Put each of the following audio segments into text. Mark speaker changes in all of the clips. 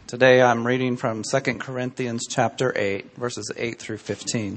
Speaker 1: Today I'm reading from 2 Corinthians chapter 8, verses 8 through 15.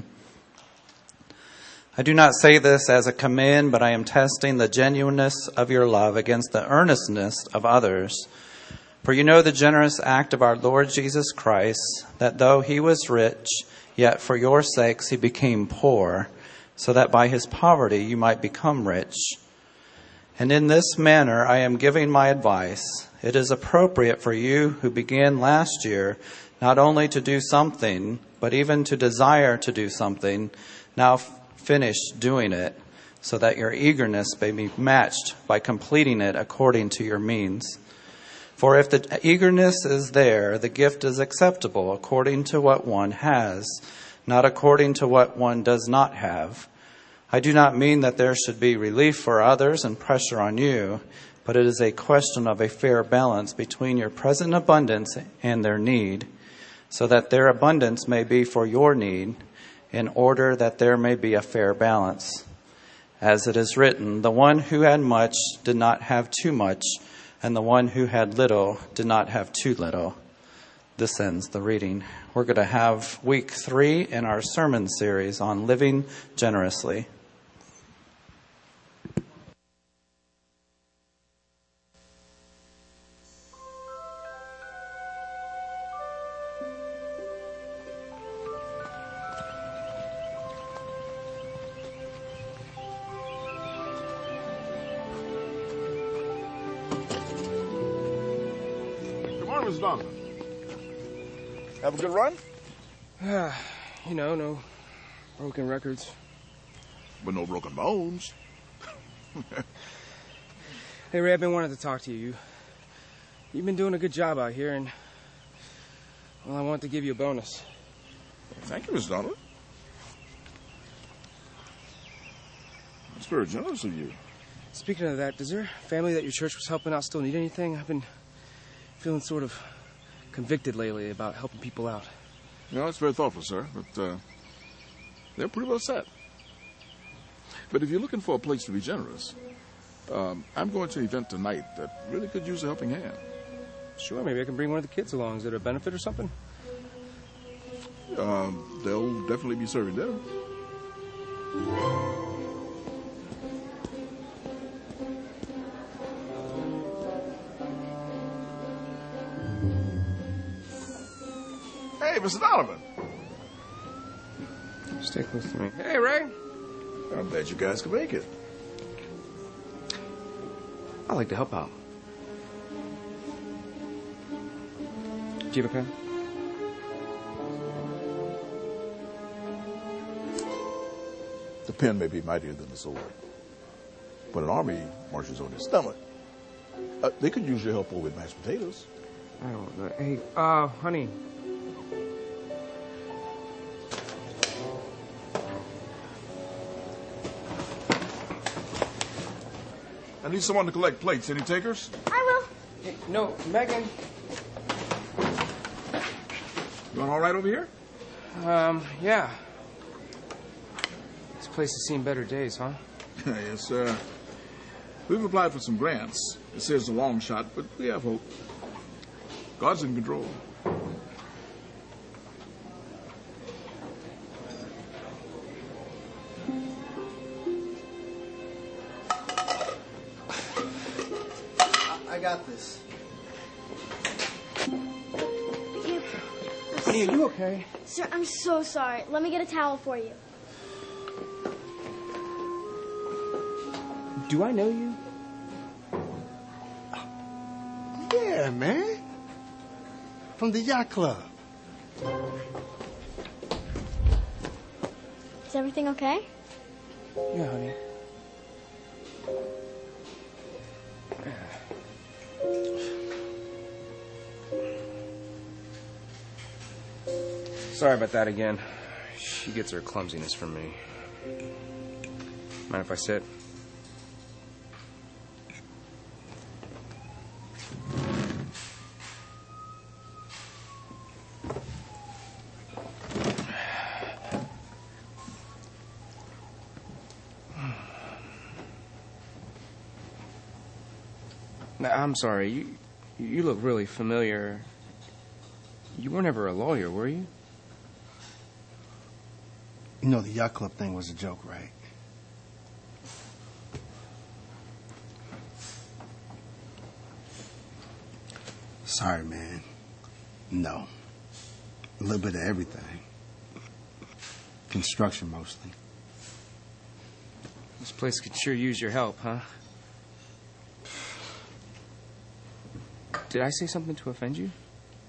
Speaker 1: I do not say this as a command, but I am testing the genuineness of your love against the earnestness of others. For you know the generous act of our Lord Jesus Christ, that though he was rich, yet for your sakes he became poor, so that by his poverty you might become rich. And in this manner I am giving my advice. It is appropriate for you who began last year not only to do something, but even to desire to do something, now finish doing it, so that your eagerness may be matched by completing it according to your means. For if the eagerness is there, the gift is acceptable according to what one has, not according to what one does not have. I do not mean that there should be relief for others and pressure on you, but it is a question of a fair balance between your present abundance and their need, so that their abundance may be for your need, in order that there may be a fair balance. As it is written, the one who had much did not have too much, and the one who had little did not have too little. This ends the reading. We're going to have week 3 in our sermon series on living generously.
Speaker 2: Mrs. Donovan. Have a good run?
Speaker 3: No broken records.
Speaker 2: But no broken bones.
Speaker 3: Hey, Ray, I've been wanting to talk to you. You've been doing a good job out here, and, well, I want to give you a bonus.
Speaker 2: Thank you, Mrs. Donovan. That's very generous of you.
Speaker 3: Speaking of that, does your family that your church was helping out still need anything? I've been feeling sort of convicted lately about helping people out.
Speaker 2: No, that's very thoughtful, sir, but they're pretty well set. But if you're looking for a place to be generous, I'm going to an event tonight that really could use a helping hand.
Speaker 3: Sure, maybe I can bring one of the kids along. Is it a benefit or something?
Speaker 2: They'll definitely be serving dinner. Hey, Mr. Donovan.
Speaker 3: Stay close to me. Hey, Ray.
Speaker 2: I'm glad you guys could make it.
Speaker 3: I like to help out. Do you have a pen?
Speaker 2: The pen may be mightier than the sword. When an army marches on its stomach, they could use your help with mashed potatoes.
Speaker 3: Oh, hey, honey.
Speaker 2: I need someone to collect plates. Any takers?
Speaker 4: I will.
Speaker 3: Hey, no, Megan.
Speaker 2: You want all right over here?
Speaker 3: Yeah. This place has seen better days, huh?
Speaker 2: Yes, sir. We've applied for some grants. It says a long shot, but we have hope. God's in control.
Speaker 5: I got this.
Speaker 3: Hey, are you okay?
Speaker 4: Sir, I'm so sorry. Let me get a towel for you.
Speaker 3: Do I know you?
Speaker 5: Yeah, man. From the yacht club.
Speaker 4: Is everything okay?
Speaker 3: Yeah, honey. Sorry about that again. She gets her clumsiness from me. Mind if I sit? Now, I'm sorry. You look really familiar. You were never a lawyer, were you?
Speaker 5: You know the yacht club thing was a joke, right? Sorry, man. No. A little bit of everything. Construction, mostly.
Speaker 3: This place could sure use your help, huh? Did I say something to offend you?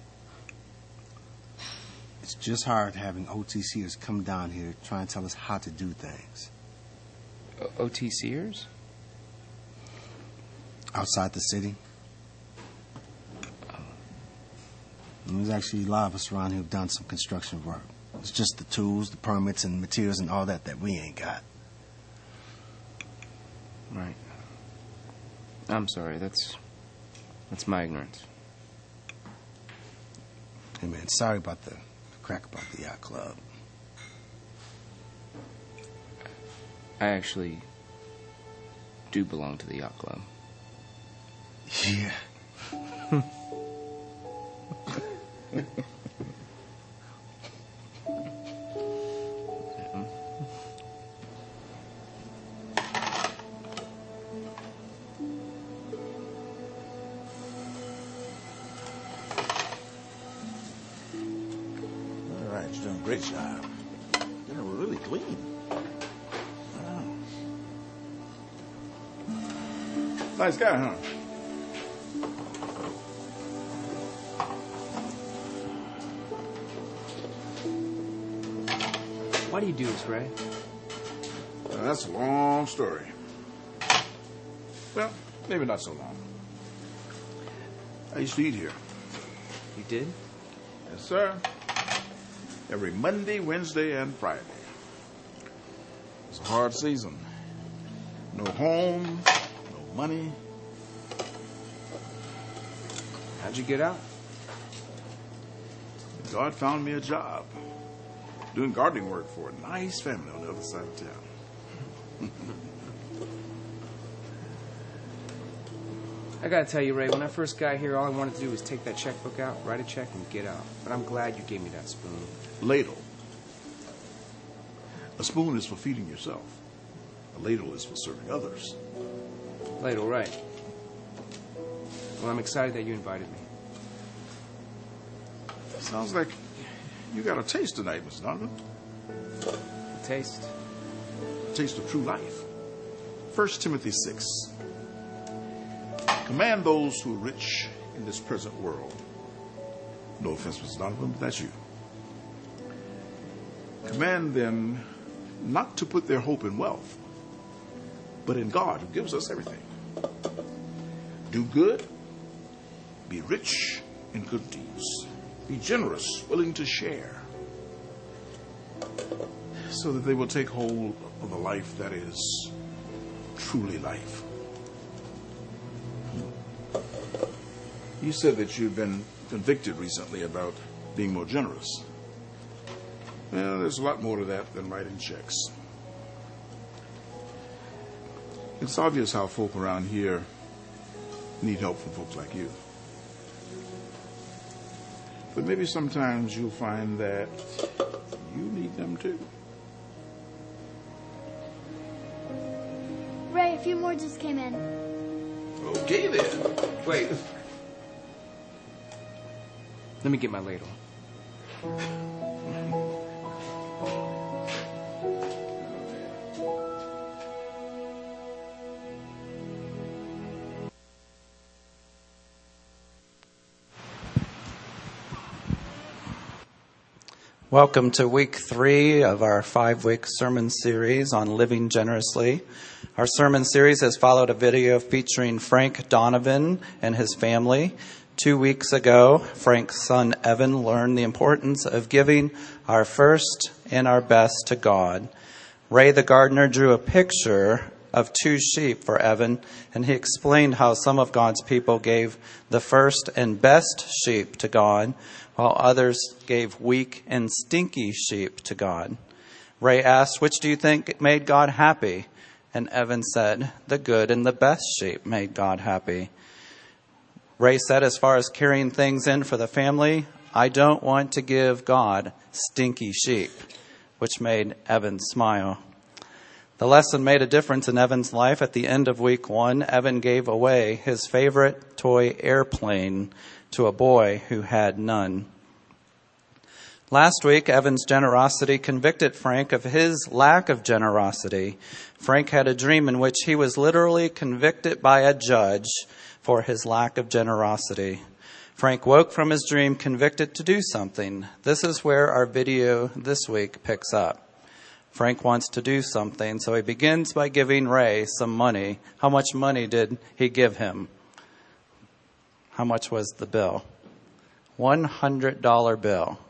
Speaker 5: It's just hard having OTCers come down here trying to tell us how to do things.
Speaker 3: OTCers?
Speaker 5: Outside the city. There's actually a lot of us around here who've done some construction work. It's just the tools, the permits, and materials and all that we ain't got.
Speaker 3: Right. I'm sorry. That's my ignorance.
Speaker 5: Hey, man, sorry about the crack about the yacht club.
Speaker 3: I actually do belong to the yacht club.
Speaker 5: Yeah.
Speaker 2: All right, you're doing a great job. Dinner was really clean. Wow. Nice guy, huh?
Speaker 3: Why do you do this, Ray?
Speaker 2: That's a long story. Well, maybe not so long. I used to eat here.
Speaker 3: You did?
Speaker 2: Yes, sir. Every Monday, Wednesday, and Friday. It's a hard season. No home, no money.
Speaker 3: How'd you get out?
Speaker 2: God found me a job. Doing gardening work for a nice family on the other side of town.
Speaker 3: I gotta tell you, Ray, when I first got here, all I wanted to do was take that checkbook out, write a check, and get out. But I'm glad you gave me that spoon.
Speaker 2: Ladle. A spoon is for feeding yourself. A ladle is for serving others.
Speaker 3: Ladle, right. Well, I'm excited that you invited me.
Speaker 2: Sounds like you got a taste tonight, Mr. Donovan.
Speaker 3: Taste.
Speaker 2: Taste of true life. 1 Timothy 6. Command those who are rich in this present world. No offense, Mr. Donovan, but that's you. Command them not to put their hope in wealth, but in God who gives us everything. Do good. Be rich in good deeds. Be generous, willing to share, so that they will take hold of the life that is truly life. You said that you've been convicted recently about being more generous. Well, there's a lot more to that than writing checks. It's obvious how folk around here need help from folks like you. But maybe sometimes you'll find that you need them too.
Speaker 4: Ray, a few more just came in.
Speaker 2: Okay then.
Speaker 3: Wait. Let me get my ladle.
Speaker 1: Welcome to week 3 of our 5-week sermon series on living generously. Our sermon series has followed a video featuring Frank Donovan and his family. 2 weeks ago, Frank's son Evan learned the importance of giving our first and our best to God. Ray the gardener drew a picture of 2 sheep for Evan, and he explained how some of God's people gave the first and best sheep to God, while others gave weak and stinky sheep to God. Ray asked, "Which do you think made God happy?" And Evan said, "The good and the best sheep made God happy." Ray said, "As far as carrying things in for the family, I don't want to give God stinky sheep, which made Evan smile. The lesson made a difference in Evan's life. At the end of week 1, Evan gave away his favorite toy airplane to a boy who had none. Last week, Evan's generosity convicted Frank of his lack of generosity. Frank had a dream in which he was literally convicted by a judge for his lack of generosity. Frank woke from his dream convicted to do something. This is where our video this week picks up. Frank wants to do something, so he begins by giving Ray some money. How much money did he give him? How much was the bill? $100 bill.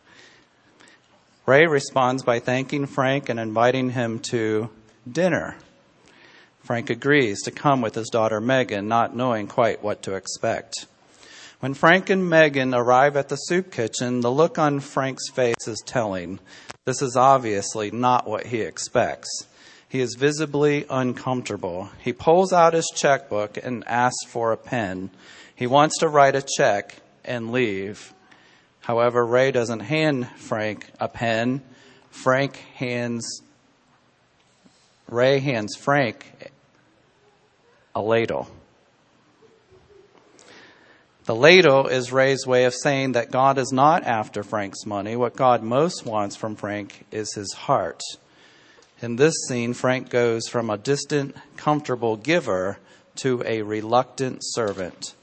Speaker 1: Ray responds by thanking Frank and inviting him to dinner. Frank agrees to come with his daughter Megan, not knowing quite what to expect. When Frank and Megan arrive at the soup kitchen, the look on Frank's face is telling. This is obviously not what he expects. He is visibly uncomfortable. He pulls out his checkbook and asks for a pen. He wants to write a check and leave. However, Ray doesn't hand Frank a pen. Ray hands Frank a ladle. The ladle is Ray's way of saying that God is not after Frank's money. What God most wants from Frank is his heart. In this scene, Frank goes from a distant, comfortable giver to a reluctant servant.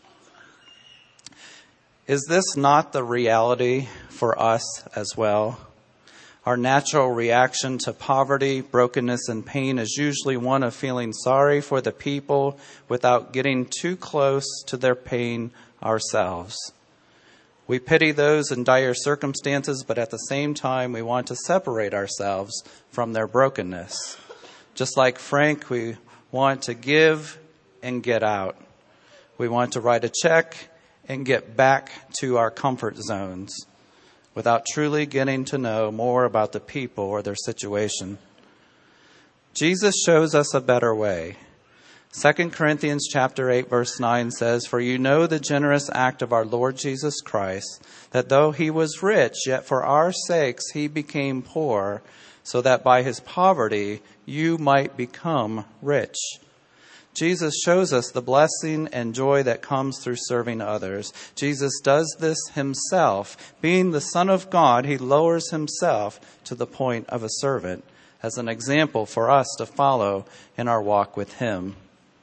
Speaker 1: Is this not the reality for us as well? Our natural reaction to poverty, brokenness, and pain is usually one of feeling sorry for the people without getting too close to their pain ourselves. We pity those in dire circumstances, but at the same time, we want to separate ourselves from their brokenness. Just like Frank, we want to give and get out. We want to write a check and get back to our comfort zones without truly getting to know more about the people or their situation. Jesus shows us a better way. 2 Corinthians chapter 8, verse 9 says, "For you know the generous act of our Lord Jesus Christ, that though he was rich, yet for our sakes he became poor, so that by his poverty you might become rich." Jesus shows us the blessing and joy that comes through serving others. Jesus does this himself. Being the Son of God, he lowers himself to the point of a servant as an example for us to follow in our walk with him.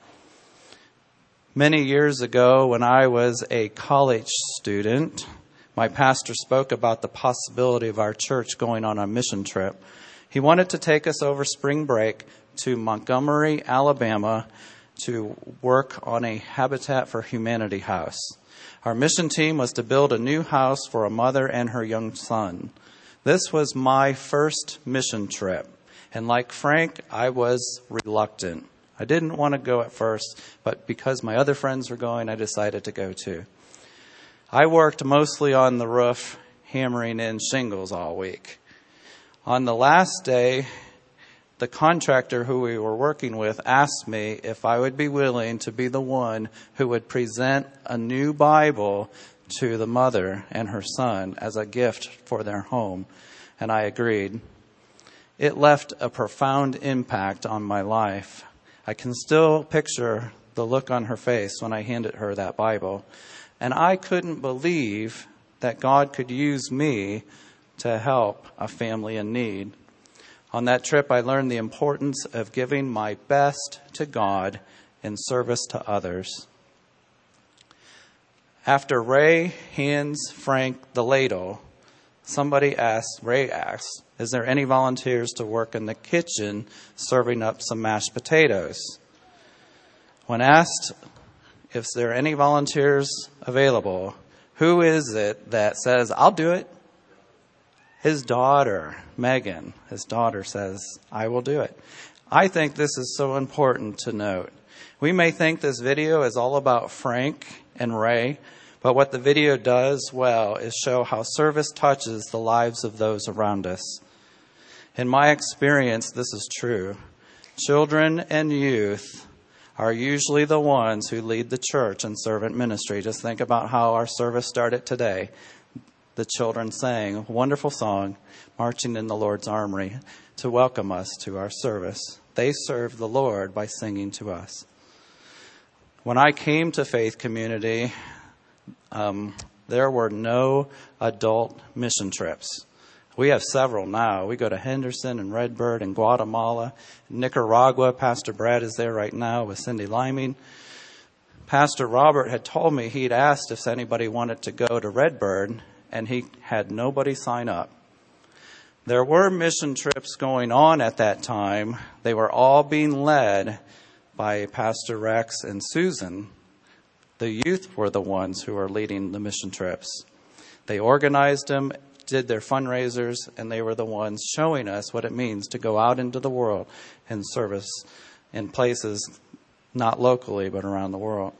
Speaker 1: Many years ago, when I was a college student, my pastor spoke about the possibility of our church going on a mission trip. He wanted to take us over spring break to Montgomery, Alabama, to work on a Habitat for Humanity house. Our mission team was to build a new house for a mother and her young son. This was my first mission trip, and like Frank, I was reluctant. I didn't want to go at first, but because my other friends were going, I decided to go too. I worked mostly on the roof, hammering in shingles all week. On the last day, the contractor who we were working with asked me if I would be willing to be the one who would present a new Bible to the mother and her son as a gift for their home, and I agreed. It left a profound impact on my life. I can still picture the look on her face when I handed her that Bible. And I couldn't believe that God could use me to help a family in need. On that trip, I learned the importance of giving my best to God in service to others. After Ray hands Frank the ladle, Ray asks, "Is there any volunteers to work in the kitchen serving up some mashed potatoes?" When asked if there are any volunteers available, who is it that says, "I'll do it"? His daughter, Megan, says, "I will do it." I think this is so important to note. We may think this video is all about Frank and Ray, but what the video does well is show how service touches the lives of those around us. In my experience, this is true. Children and youth are usually the ones who lead the church in servant ministry. Just think about how our service started today. the children sang a wonderful song, Marching in the Lord's Armory, to welcome us to our service. They served the Lord by singing to us. When I came to Faith Community, there were no adult mission trips. We have several now. We go to Henderson and Redbird and Guatemala, Nicaragua. Pastor Brad is there right now with Cindy Liming. Pastor Robert had told me he'd asked if anybody wanted to go to Redbird, and he had nobody sign up. There were mission trips going on at that time. They were all being led by Pastor Rex and Susan. The youth were the ones who were leading the mission trips. They organized them, did their fundraisers, and they were the ones showing us what it means to go out into the world and service in places not locally but around the world.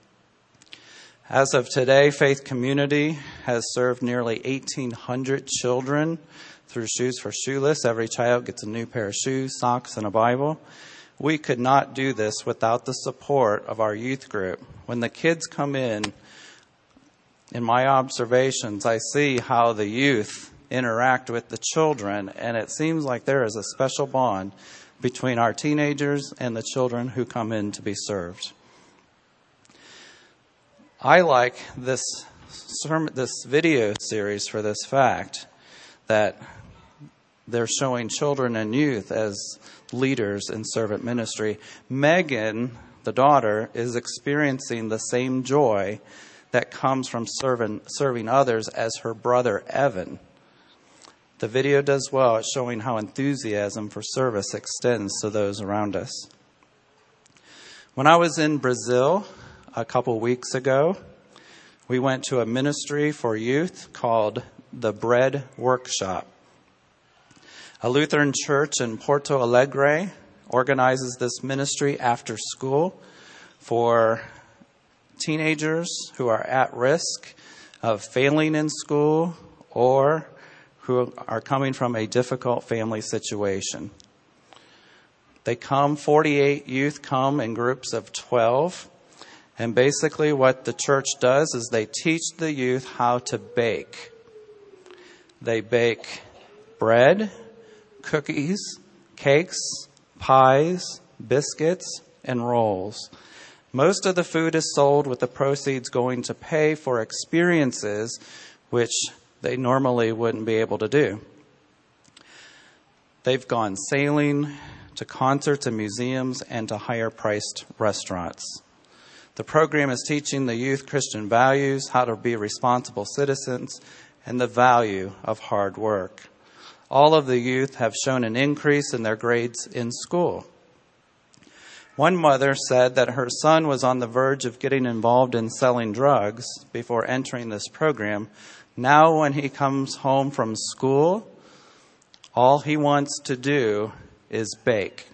Speaker 1: As of today, Faith Community has served nearly 1,800 children through Shoes for Shoeless. Every child gets a new pair of shoes, socks, and a Bible. We could not do this without the support of our youth group. When the kids come in my observations, I see how the youth interact with the children, and it seems like there is a special bond between our teenagers and the children who come in to be served. I like this video series for this fact that they're showing children and youth as leaders in servant ministry. Megan, the daughter, is experiencing the same joy that comes from serving others as her brother Evan. The video does well at showing how enthusiasm for service extends to those around us. When I was in Brazil a couple weeks ago, we went to a ministry for youth called the Bread Workshop. A Lutheran church in Porto Alegre organizes this ministry after school for teenagers who are at risk of failing in school or who are coming from a difficult family situation. They come, 48 youth come in groups of 12. And basically what the church does is they teach the youth how to bake. They bake bread, cookies, cakes, pies, biscuits, and rolls. Most of the food is sold with the proceeds going to pay for experiences which they normally wouldn't be able to do. They've gone sailing, to concerts and museums, and to higher-priced restaurants. The program is teaching the youth Christian values, how to be responsible citizens, and the value of hard work. All of the youth have shown an increase in their grades in school. One mother said that her son was on the verge of getting involved in selling drugs before entering this program. Now when he comes home from school, all he wants to do is bake.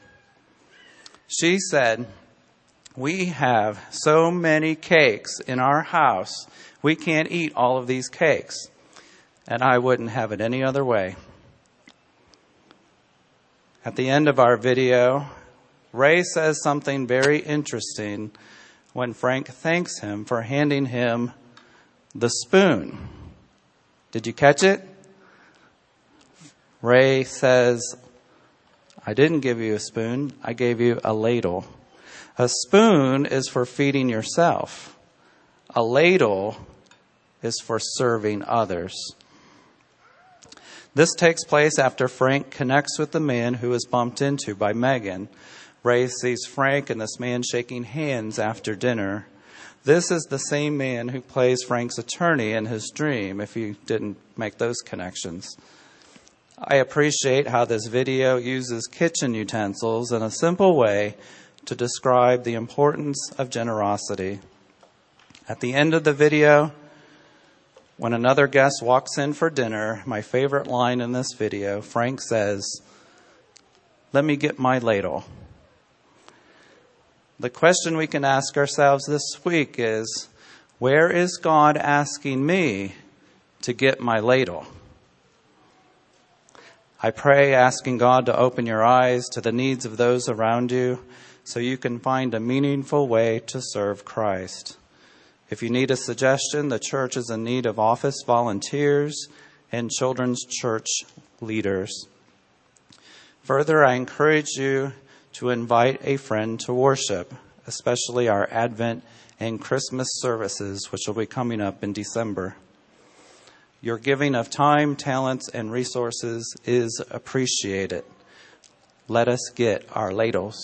Speaker 1: She said, "We have so many cakes in our house, we can't eat all of these cakes, and I wouldn't have it any other way." At the end of our video, Ray says something very interesting when Frank thanks him for handing him the spoon. Did you catch it? Ray says, "I didn't give you a spoon, I gave you a ladle." A spoon is for feeding yourself. A ladle is for serving others. This takes place after Frank connects with the man who was bumped into by Megan. Ray sees Frank and this man shaking hands after dinner. This is the same man who plays Frank's attorney in his dream, if you didn't make those connections. I appreciate how this video uses kitchen utensils in a simple way to describe the importance of generosity. At the end of the video, when another guest walks in for dinner, my favorite line in this video, Frank says, "Let me get my ladle." The question we can ask ourselves this week is, where is God asking me to get my ladle? I pray asking God to open your eyes to the needs of those around you so you can find a meaningful way to serve Christ. If you need a suggestion, the church is in need of office volunteers and children's church leaders. Further, I encourage you to invite a friend to worship, especially our Advent and Christmas services, which will be coming up in December. Your giving of time, talents, and resources is appreciated. Let us get our ladles.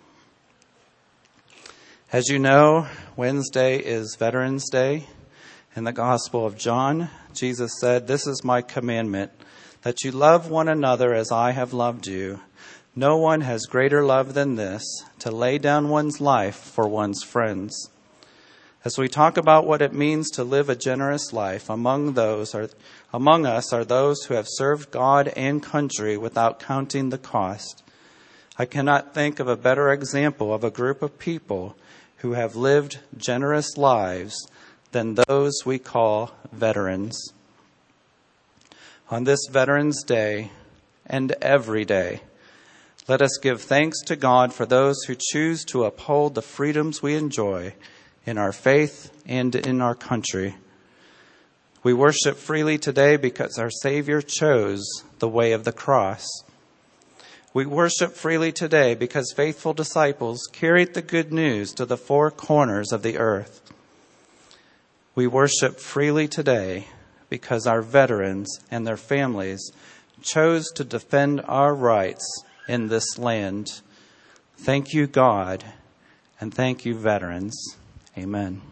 Speaker 1: As you know, Wednesday is Veterans Day. In the Gospel of John, Jesus said, "This is my commandment, that you love one another as I have loved you. No one has greater love than this, to lay down one's life for one's friends." As we talk about what it means to live a generous life, among us are those who have served God and country without counting the cost. I cannot think of a better example of a group of people who have lived generous lives than those we call veterans. On this Veterans Day and every day, let us give thanks to God for those who choose to uphold the freedoms we enjoy in our faith and in our country. We worship freely today because our Savior chose the way of the cross. We worship freely today because faithful disciples carried the good news to the four corners of the earth. We worship freely today because our veterans and their families chose to defend our rights in this land. Thank you, God, and thank you, veterans. Amen.